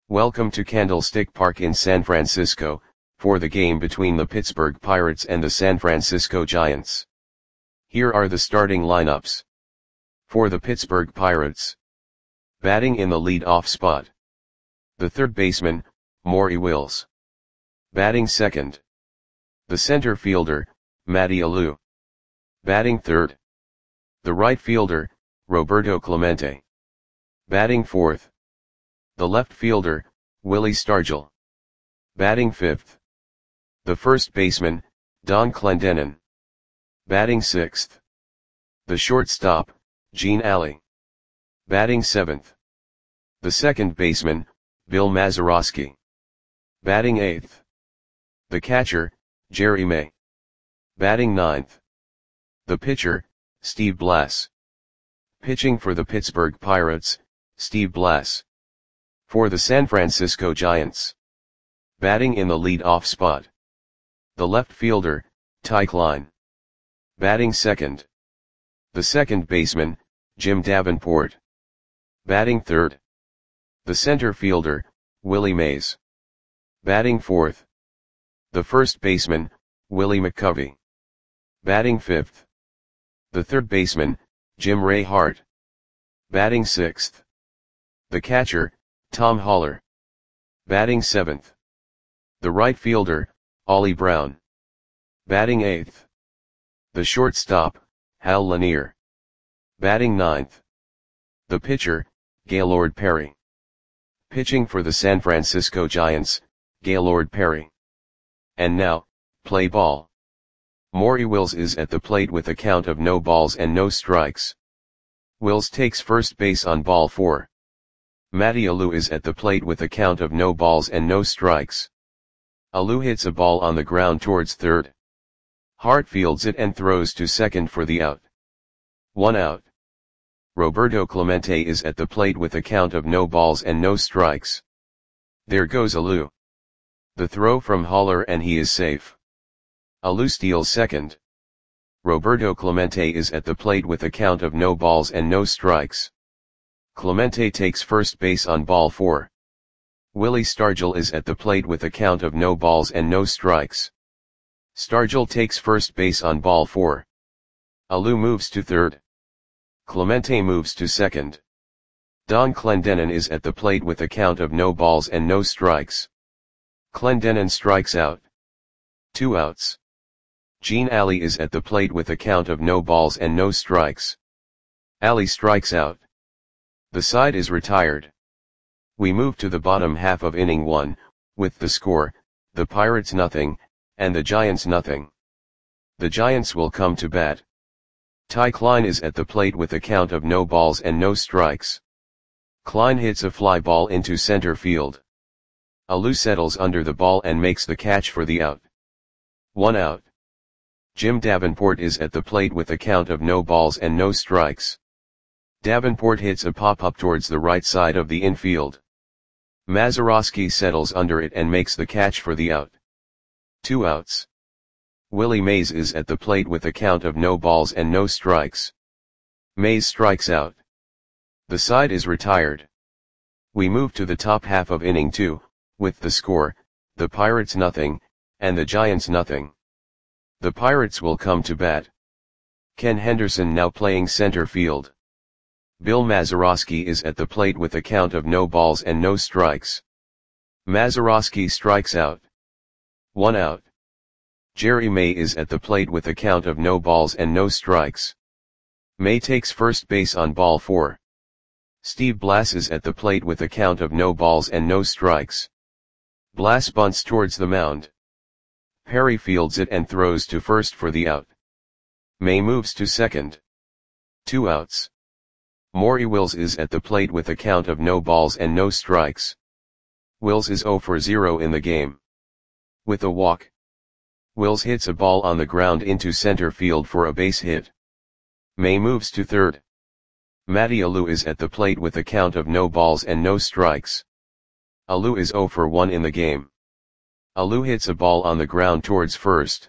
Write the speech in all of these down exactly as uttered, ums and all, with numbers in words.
Welcome to Candlestick Park in San Francisco, for the game between the Pittsburgh Pirates and the San Francisco Giants. Here are the starting lineups. For the Pittsburgh Pirates. Batting in the lead-off spot. The third baseman, Maury Wills. Batting second. The center fielder, Matty Alou. Batting third. The right fielder, Roberto Clemente. Batting fourth. The left fielder, Willie Stargell. Batting fifth. The first baseman, Don Clendenon. Batting sixth. The shortstop, Gene Alley. Batting seventh. The second baseman, Bill Mazeroski. Batting eighth. The catcher, Jerry May. Batting ninth. The pitcher, Steve Blass. Pitching for the Pittsburgh Pirates, Steve Blass. For the San Francisco Giants. Batting in the lead-off spot. The left fielder, Ty Klein. Batting second. The second baseman, Jim Davenport. Batting third. The center fielder, Willie Mays. Batting fourth. The first baseman, Willie McCovey. Batting fifth. The third baseman, Jim Ray Hart. Batting sixth. The catcher, Tom Haller. Batting seventh. The right fielder, Ollie Brown. Batting eighth. The shortstop, Hal Lanier. Batting ninth. The pitcher, Gaylord Perry. Pitching for the San Francisco Giants, Gaylord Perry. And now, play ball. Maury Wills is at the plate with a count of no balls and no strikes. Wills takes first base on ball four. Matty Alou is at the plate with a count of no balls and no strikes. Alou hits a ball on the ground towards third. Hart fields it and throws to second for the out. One out. Roberto Clemente is at the plate with a count of no balls and no strikes. There goes Alou. The throw from Haller and he is safe. Alou steals second. Roberto Clemente is at the plate with a count of no balls and no strikes. Clemente takes first base on ball four. Willie Stargell is at the plate with a count of no balls and no strikes. Stargell takes first base on ball four. Alou moves to third. Clemente moves to second. Don Clendenon is at the plate with a count of no balls and no strikes. Clendenon strikes out. Two outs. Gene Alley is at the plate with a count of no balls and no strikes. Alley strikes out. The side is retired. We move to the bottom half of inning one, with the score, the Pirates nothing, and the Giants nothing. The Giants will come to bat. Ty Klein is at the plate with a count of no balls and no strikes. Klein hits a fly ball into center field. Alou settles under the ball and makes the catch for the out. One out. Jim Davenport is at the plate with a count of no balls and no strikes. Davenport hits a pop-up towards the right side of the infield. Mazeroski settles under it and makes the catch for the out. Two outs. Willie Mays is at the plate with a count of no balls and no strikes. Mays strikes out. The side is retired. We move to the top half of inning two, with the score, the Pirates nothing, and the Giants nothing. The Pirates will come to bat. Ken Henderson now playing center field. Bill Mazeroski is at the plate with a count of no balls and no strikes. Mazeroski strikes out. One out. Jerry May is at the plate with a count of no balls and no strikes. May takes first base on ball four. Steve Blass is at the plate with a count of no balls and no strikes. Blass bunts towards the mound. Perry fields it and throws to first for the out. May moves to second. Two outs. Maury Wills is at the plate with a count of no balls and no strikes. Wills is zero for zero in the game. With a walk. Wills hits a ball on the ground into center field for a base hit. May moves to third. Matty Alou is at the plate with a count of no balls and no strikes. Alou is zero for one in the game. Alou hits a ball on the ground towards first.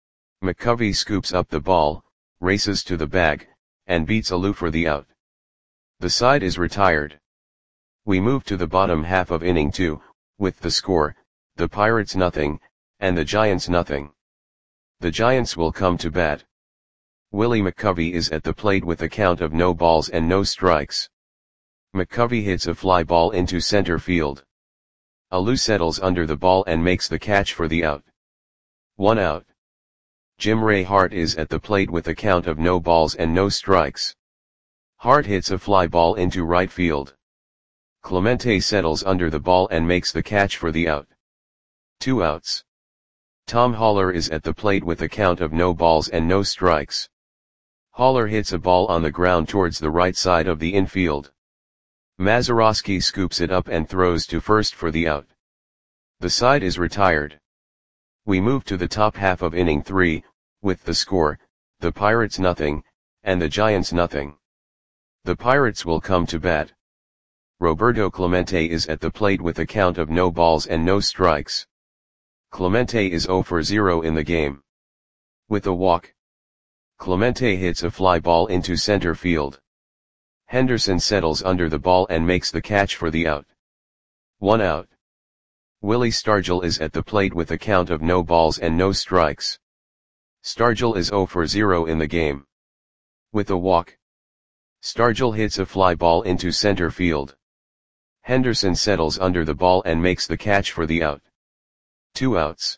McCovey scoops up the ball, races to the bag, and beats Alou for the out. The side is retired. We move to the bottom half of inning two, with the score, the Pirates nothing, and the Giants nothing. The Giants will come to bat. Willie McCovey is at the plate with a count of no balls and no strikes. McCovey hits a fly ball into center field. Alou settles under the ball and makes the catch for the out. One out. Jim Ray Hart is at the plate with a count of no balls and no strikes. Hart hits a fly ball into right field. Clemente settles under the ball and makes the catch for the out. Two outs. Tom Haller is at the plate with a count of no balls and no strikes. Haller hits a ball on the ground towards the right side of the infield. Mazeroski scoops it up and throws to first for the out. The side is retired. We move to the top half of inning three, with the score, the Pirates nothing, and the Giants nothing. The Pirates will come to bat. Roberto Clemente is at the plate with a count of no balls and no strikes. Clemente is zero for zero in the game. With a walk, Clemente hits a fly ball into center field. Henderson settles under the ball and makes the catch for the out. One out. Willie Stargell is at the plate with a count of no balls and no strikes. Stargell is zero for zero in the game. With a walk, Stargell hits a fly ball into center field. Henderson settles under the ball and makes the catch for the out. Two outs.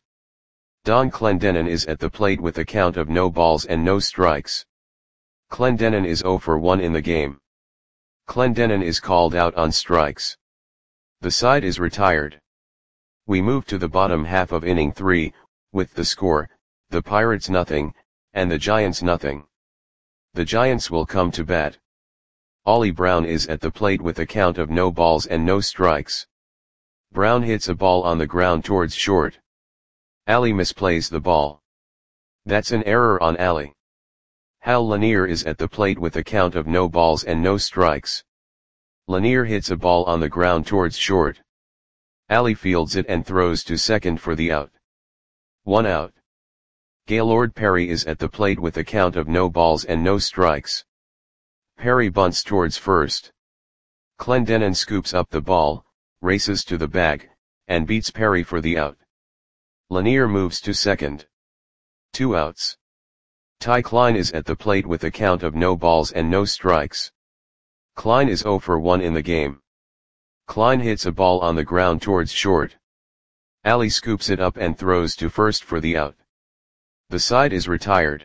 Don Clendenon is at the plate with a count of no balls and no strikes. Clendenon is zero for one in the game. Clendenon is called out on strikes. The side is retired. We move to the bottom half of inning three, with the score, the Pirates nothing, and the Giants nothing. The Giants will come to bat. Ollie Brown is at the plate with a count of no balls and no strikes. Brown hits a ball on the ground towards short. Ali misplays the ball. That's an error on Ali. Hal Lanier is at the plate with a count of no balls and no strikes. Lanier hits a ball on the ground towards short. Ali fields it and throws to second for the out. One out. Gaylord Perry is at the plate with a count of no balls and no strikes. Perry bunts towards first. Clendenon scoops up the ball, races to the bag, and beats Perry for the out. Lanier moves to second. Two outs. Ty Klein is at the plate with a count of no balls and no strikes. Klein is zero for one in the game. Klein hits a ball on the ground towards short. Ali scoops it up and throws to first for the out. The side is retired.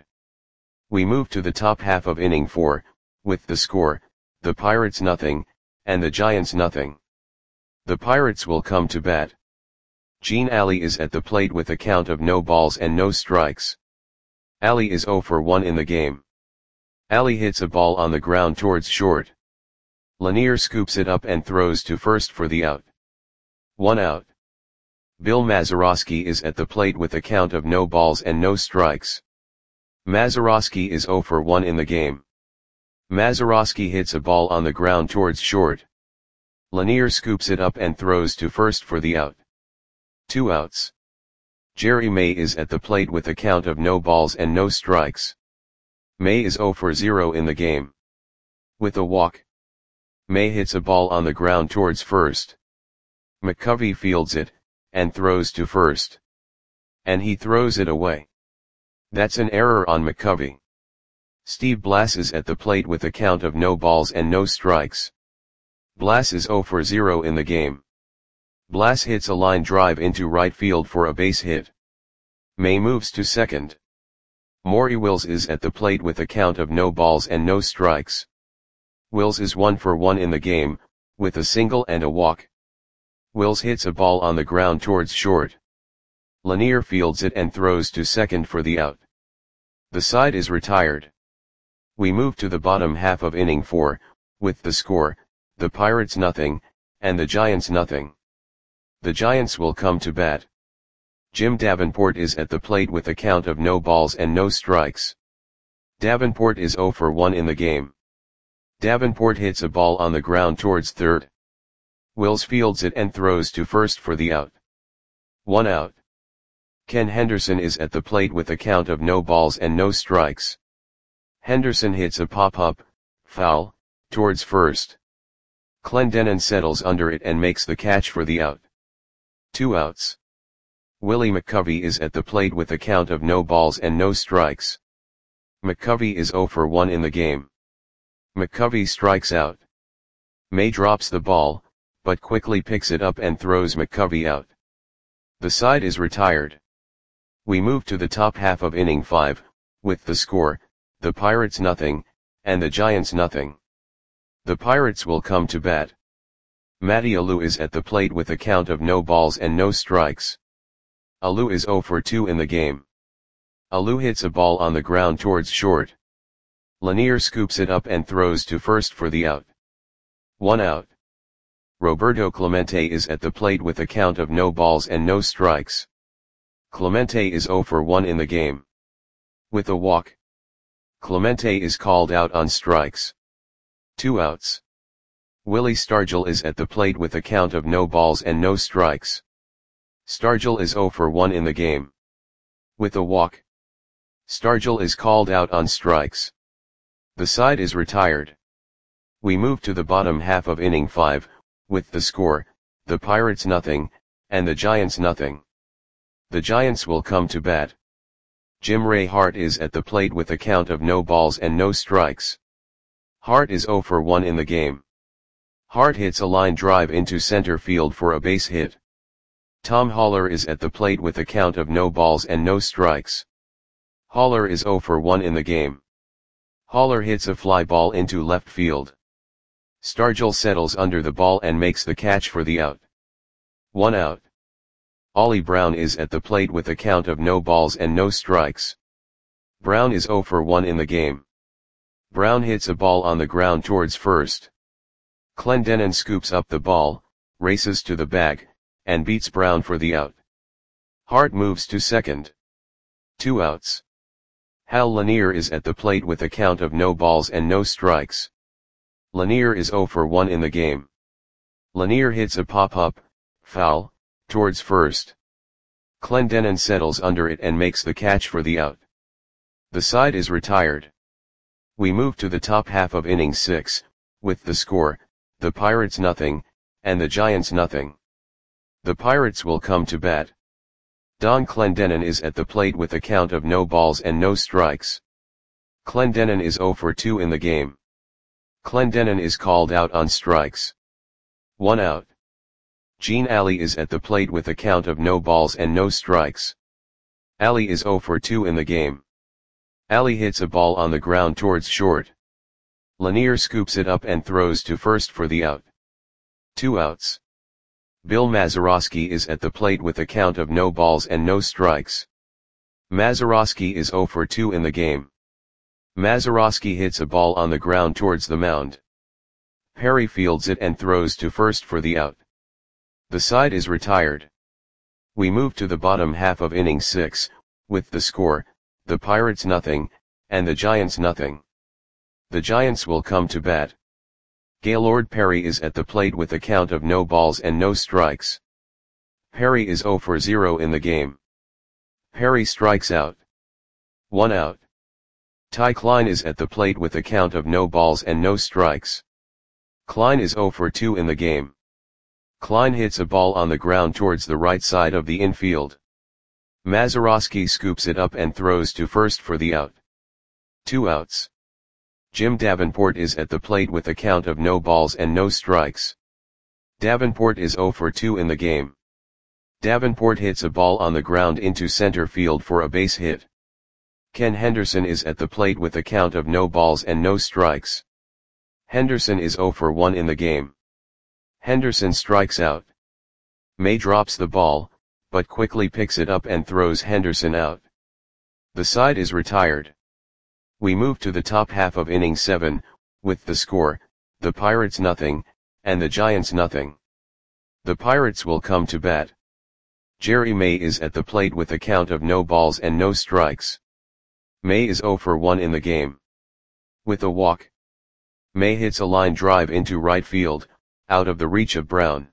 We move to the top half of inning four, with the score, the Pirates nothing, and the Giants nothing. The Pirates will come to bat. Gene Ali is at the plate with a count of no balls and no strikes. Ali is zero for one in the game. Ali hits a ball on the ground towards short. Lanier scoops it up and throws to first for the out. One out. Bill Mazeroski is at the plate with a count of no balls and no strikes. Mazeroski is zero for one in the game. Mazeroski hits a ball on the ground towards short. Lanier scoops it up and throws to first for the out. Two outs. Jerry May is at the plate with a count of no balls and no strikes. May is zero for zero in the game. With a walk, May hits a ball on the ground towards first. McCovey fields it, and throws to first. And he throws it away. That's an error on McCovey. Steve Blass is at the plate with a count of no balls and no strikes. Blass is zero for zero in the game. Blass hits a line drive into right field for a base hit. May moves to second. Maury Wills is at the plate with a count of no balls and no strikes. Wills is one for one in the game, with a single and a walk. Wills hits a ball on the ground towards short. Lanier fields it and throws to second for the out. The side is retired. We move to the bottom half of inning four, with the score, the Pirates nothing, and the Giants nothing. The Giants will come to bat. Jim Davenport is at the plate with a count of no balls and no strikes. Davenport is zero for one in the game. Davenport hits a ball on the ground towards third. Wills fields it and throws to first for the out. One out. Ken Henderson is at the plate with a count of no balls and no strikes. Henderson hits a pop-up, foul, towards first. Clendenon settles under it and makes the catch for the out. Two outs. Willie McCovey is at the plate with a count of no balls and no strikes. McCovey is oh for one in the game. McCovey strikes out. May drops the ball, but quickly picks it up and throws McCovey out. The side is retired. We move to the top half of inning five, with the score, the Pirates nothing, and the Giants nothing. The Pirates will come to bat. Matty Alou is at the plate with a count of no balls and no strikes. Alou is oh for two in the game. Alou hits a ball on the ground towards short. Lanier scoops it up and throws to first for the out. One out. Roberto Clemente is at the plate with a count of no balls and no strikes. Clemente is oh for one in the game. With a walk, Clemente is called out on strikes. Two outs. Willie Stargell is at the plate with a count of no balls and no strikes. Stargell is oh for one in the game. With a walk, Stargell is called out on strikes. The side is retired. We move to the bottom half of inning five, with the score, the Pirates nothing, and the Giants nothing. The Giants will come to bat. Jim Ray Hart is at the plate with a count of no balls and no strikes. Hart is oh for one in the game. Hart hits a line drive into center field for a base hit. Tom Haller is at the plate with a count of no balls and no strikes. Haller is oh for one in the game. Haller hits a fly ball into left field. Stargell settles under the ball and makes the catch for the out. One out. Ollie Brown is at the plate with a count of no balls and no strikes. Brown is oh for one in the game. Brown hits a ball on the ground towards first. Clendenon scoops up the ball, races to the bag, and beats Brown for the out. Hart moves to second. Two outs. Hal Lanier is at the plate with a count of no balls and no strikes. Lanier is oh for one in the game. Lanier hits a pop-up, foul, towards first. Clendenon settles under it and makes the catch for the out. The side is retired. We move to the top half of inning six, with the score, the Pirates nothing, and the Giants nothing. The Pirates will come to bat. Don Clendenon is at the plate with a count of no balls and no strikes. Clendenon is oh for two in the game. Clendenon is called out on strikes. One out. Gene Alley is at the plate with a count of no balls and no strikes. Alley is oh for two in the game. Alley hits a ball on the ground towards short. Lanier scoops it up and throws to first for the out. Two outs. Bill Mazeroski is at the plate with a count of no balls and no strikes. Mazeroski is oh for two in the game. Mazeroski hits a ball on the ground towards the mound. Perry fields it and throws to first for the out. The side is retired. We move to the bottom half of inning six, with the score, the Pirates nothing, and the Giants nothing. The Giants will come to bat. Gaylord Perry is at the plate with a count of no balls and no strikes. Perry is oh for zero in the game. Perry strikes out. One out. Ty Klein is at the plate with a count of no balls and no strikes. Klein is oh for two in the game. Klein hits a ball on the ground towards the right side of the infield. Mazeroski scoops it up and throws to first for the out. Two outs. Jim Davenport is at the plate with a count of no balls and no strikes. Davenport is oh for two in the game. Davenport hits a ball on the ground into center field for a base hit. Ken Henderson is at the plate with a count of no balls and no strikes. Henderson is oh for one in the game. Henderson strikes out. May drops the ball, but quickly picks it up and throws Henderson out. The side is retired. We move to the top half of inning seven, with the score, the Pirates nothing, and the Giants nothing. The Pirates will come to bat. Jerry May is at the plate with a count of no balls and no strikes. May is oh for one in the game. With a walk, May hits a line drive into right field, out of the reach of Brown.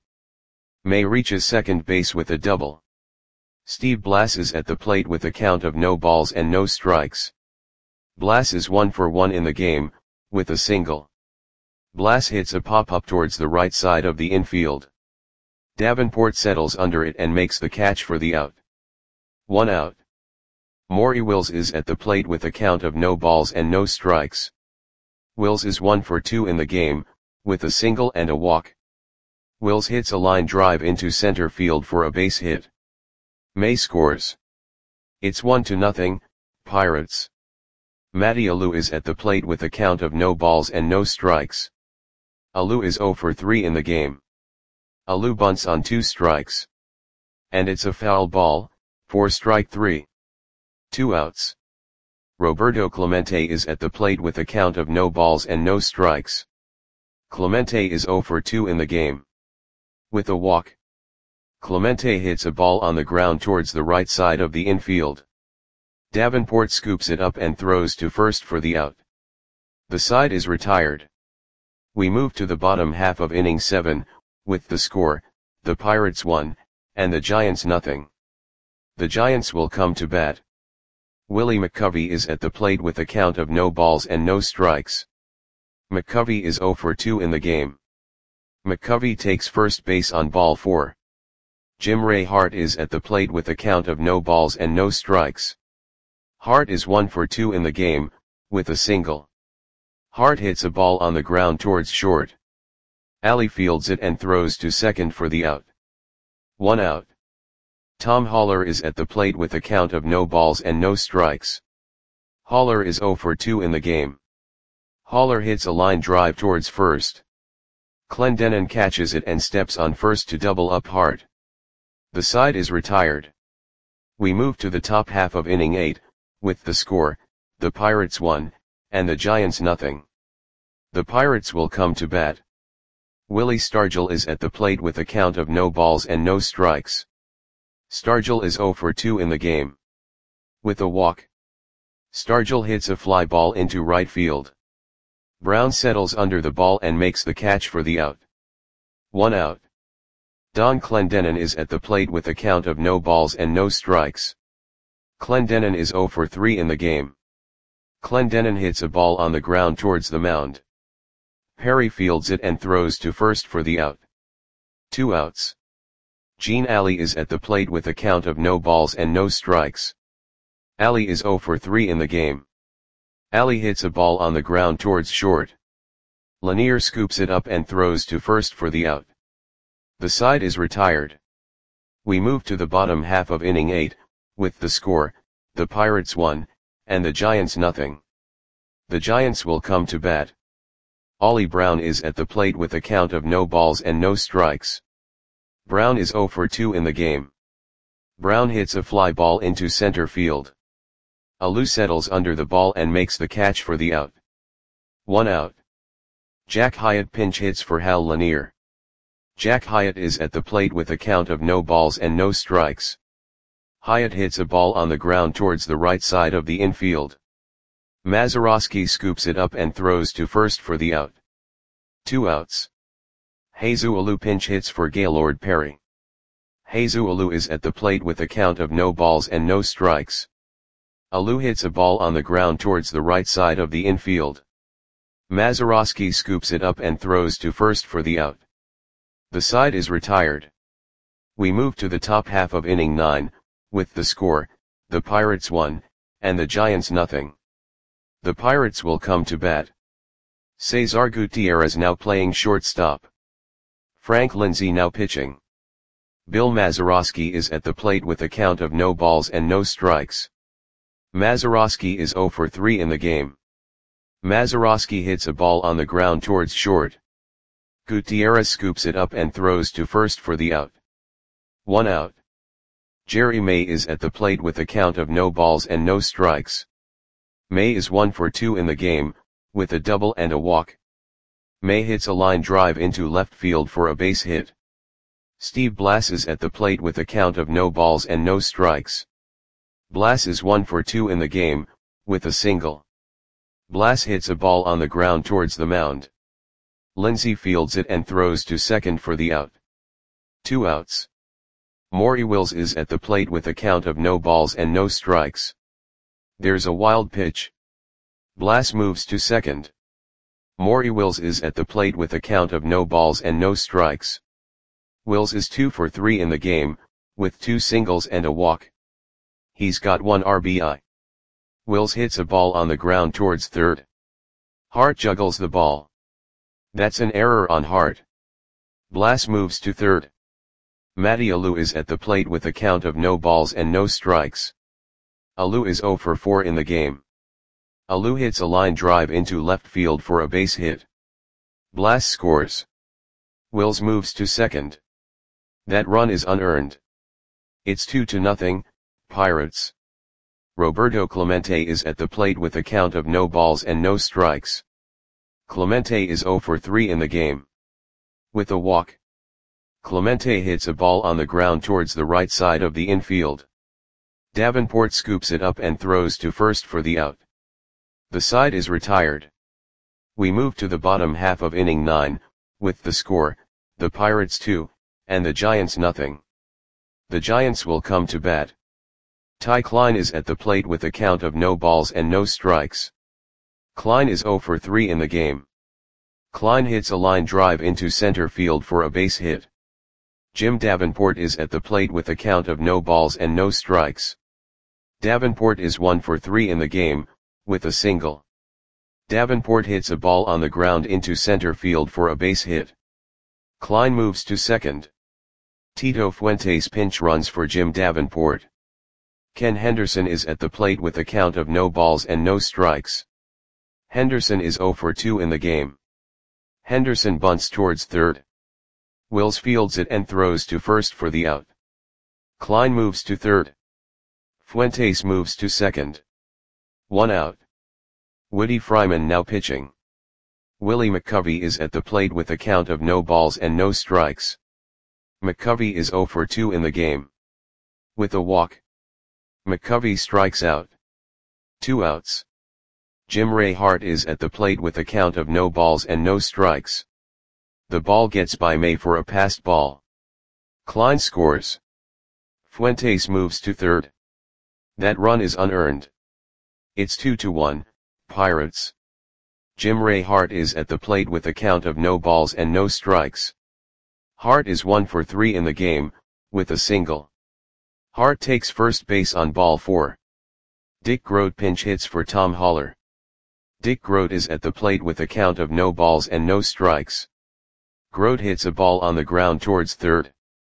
May reaches second base with a double. Steve Blass is at the plate with a count of no balls and no strikes. Blass is one for one in the game, with a single. Blass hits a pop-up towards the right side of the infield. Davenport settles under it and makes the catch for the out. One out. Maury Wills is at the plate with a count of no balls and no strikes. Wills is one for two in the game, with a single and a walk. Wills hits a line drive into center field for a base hit. May scores. It's one to nothing, Pirates. Matty Alou is at the plate with a count of no balls and no strikes. Alou is zero for three in the game. Alou bunts on two strikes. And it's a foul ball, for strike three. Two outs. Roberto Clemente is at the plate with a count of no balls and no strikes. Clemente is zero for two in the game. With a walk. Clemente hits a ball on the ground towards the right side of the infield. Davenport scoops it up and throws to first for the out. The side is retired. We move to the bottom half of inning seven, with the score, the Pirates one, and the Giants nothing. The Giants will come to bat. Willie McCovey is at the plate with a count of no balls and no strikes. McCovey is zero for two in the game. McCovey takes first base on ball four. Jim Ray Hart is at the plate with a count of no balls and no strikes. Hart is one for two in the game, with a single. Hart hits a ball on the ground towards short. Alley fields it and throws to second for the out. One out. Tom Haller is at the plate with a count of no balls and no strikes. Haller is zero for two in the game. Haller hits a line drive towards first. Clendenon catches it and steps on first to double up Hart. The side is retired. We move to the top half of inning eight, with the score, the Pirates one, and the Giants nothing. The Pirates will come to bat. Willie Stargell is at the plate with a count of no balls and no strikes. Stargell is zero for two in the game. With a walk. Stargell hits a fly ball into right field. Brown settles under the ball and makes the catch for the out. One out. Don Clendenon is at the plate with a count of no balls and no strikes. Clendenon is zero for three in the game. Clendenon hits a ball on the ground towards the mound. Perry fields it and throws to first for the out. Two outs. Gene Alley is at the plate with a count of no balls and no strikes. Alley is zero for three in the game. Alley hits a ball on the ground towards short. Lanier scoops it up and throws to first for the out. The side is retired. We move to the bottom half of inning eight, with the score, the Pirates one, and the Giants nothing. The Giants will come to bat. Ollie Brown is at the plate with a count of no balls and no strikes. Brown is zero for two in the game. Brown hits a fly ball into center field. Alou settles under the ball and makes the catch for the out. One out. Jack Hyatt pinch hits for Hal Lanier. Jack Hyatt is at the plate with a count of no balls and no strikes. Hyatt hits a ball on the ground towards the right side of the infield. Mazeroski scoops it up and throws to first for the out. Two outs. Jesus Alou pinch hits for Gaylord Perry. Jesus Alou is at the plate with a count of no balls and no strikes. Alou hits a ball on the ground towards the right side of the infield. Mazeroski scoops it up and throws to first for the out. The side is retired. We move to the top half of inning nine, with the score, the Pirates one, and the Giants nothing. The Pirates will come to bat. Cesar Gutierrez now playing shortstop. Frank Lindsay now pitching. Bill Mazeroski is at the plate with a count of no balls and no strikes. Mazeroski is zero for three in the game. Mazeroski hits a ball on the ground towards short. Gutierrez scoops it up and throws to first for the out. One out. Jerry May is at the plate with a count of no balls and no strikes. May is one for two in the game, with a double and a walk. May hits a line drive into left field for a base hit. Steve Blass is at the plate with a count of no balls and no strikes. Blass is one for two in the game, with a single. Blass hits a ball on the ground towards the mound. Lindsay fields it and throws to second for the out. Two outs. Maury Wills is at the plate with a count of no balls and no strikes. There's a wild pitch. Blass moves to second. Maury Wills is at the plate with a count of no balls and no strikes. Wills is two for three in the game, with two singles and a walk. He's got one R B I. Wills hits a ball on the ground towards third. Hart juggles the ball. That's an error on Hart. Blass moves to third. Matty Alou is at the plate with a count of no balls and no strikes. Alou is zero for four in the game. Alou hits a line drive into left field for a base hit. Blass scores. Wills moves to second. That run is unearned. It's two to nothing, Pirates. Roberto Clemente is at the plate with a count of no balls and no strikes. Clemente is zero for three in the game. With a walk, Clemente hits a ball on the ground towards the right side of the infield. Davenport scoops it up and throws to first for the out. The side is retired. We move to the bottom half of inning nine, with the score, the Pirates two, and the Giants nothing. The Giants will come to bat. Ty Klein is at the plate with a count of no balls and no strikes. Klein is zero for three in the game. Klein hits a line drive into center field for a base hit. Jim Davenport is at the plate with a count of no balls and no strikes. Davenport is one for three in the game, with a single. Davenport hits a ball on the ground into center field for a base hit. Klein moves to second. Tito Fuentes pinch runs for Jim Davenport. Ken Henderson is at the plate with a count of no balls and no strikes. Henderson is zero for two in the game. Henderson bunts towards third. Wills fields it and throws to first for the out. Klein moves to third. Fuentes moves to second. One out. Woody Fryman now pitching. Willie McCovey is at the plate with a count of no balls and no strikes. McCovey is zero for two in the game. With a walk, McCovey strikes out. Two outs. Jim Ray Hart is at the plate with a count of no balls and no strikes. The ball gets by May for a passed ball. Klein scores. Fuentes moves to third. That run is unearned. It's two to one, Pirates. Jim Ray Hart is at the plate with a count of no balls and no strikes. Hart is one for three in the game, with a single. Hart takes first base on ball four. Dick Groat pinch hits for Tom Haller. Dick Groat is at the plate with a count of no balls and no strikes. Groat hits a ball on the ground towards third.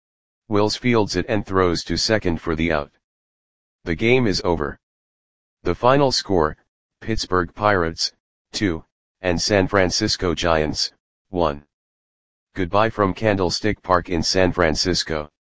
Wills fields it and throws to second for the out. The game is over. The final score, Pittsburgh Pirates, two, and San Francisco Giants, one. Goodbye from Candlestick Park in San Francisco.